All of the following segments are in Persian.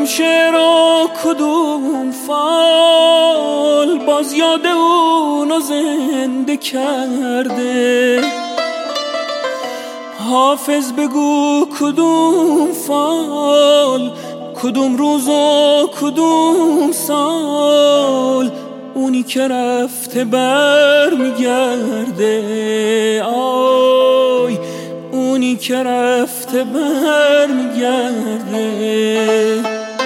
شعر و کدوم فال باز یاد اونو زنده کرده. حافظ بگو کدوم فال، کدوم روز و کدوم سال، اونی که رفته بر میگرده. آی اونی که رفته بر میگرده.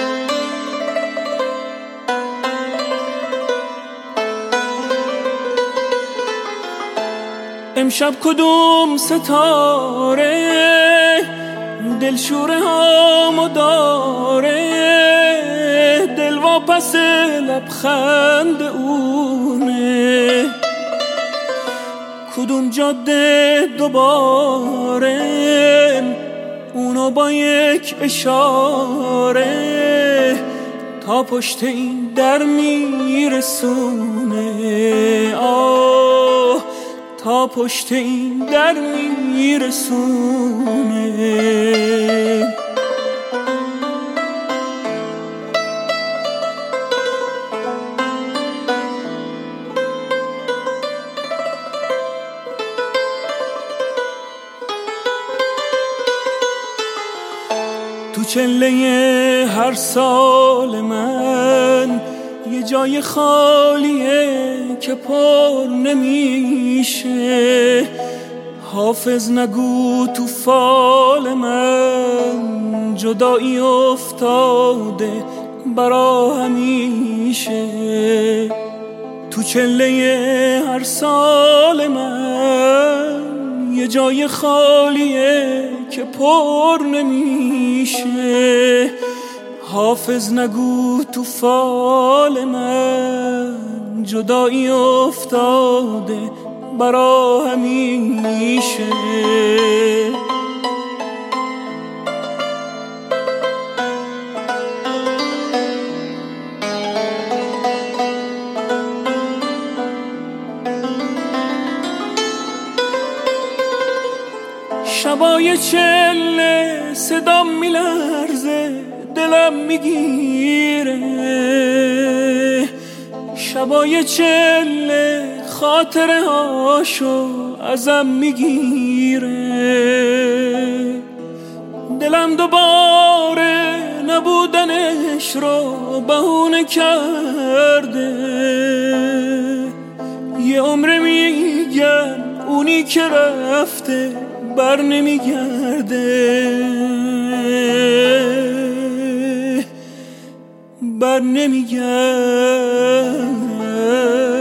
امشب کدوم ستاره دلشوره هامو داره، دل واپس لبخند اونه. کدوم جاده دوباره اونو با یک اشاره تا پشت این در میرسونه. آه تا پشت این در میرسونه. تو چله هر سال من یه جای خالیه که پر نمیشه. حافظ نگو تو فال من جدایی افتاده برا همیشه. تو چله هر سال من یه جای خالیه که پر نمیشه. حافظ نگو تو فال من جدایی افتاده برا همیشه. شبای چله صدام میلرزه دلم میگیره. شبای چله خاطره هاشو ازم میگیره. دلم دوباره نبودنش رو بهونه کرده. یه عمر میگم اونی که رفته بر نمیگرده. بر نمیگرده.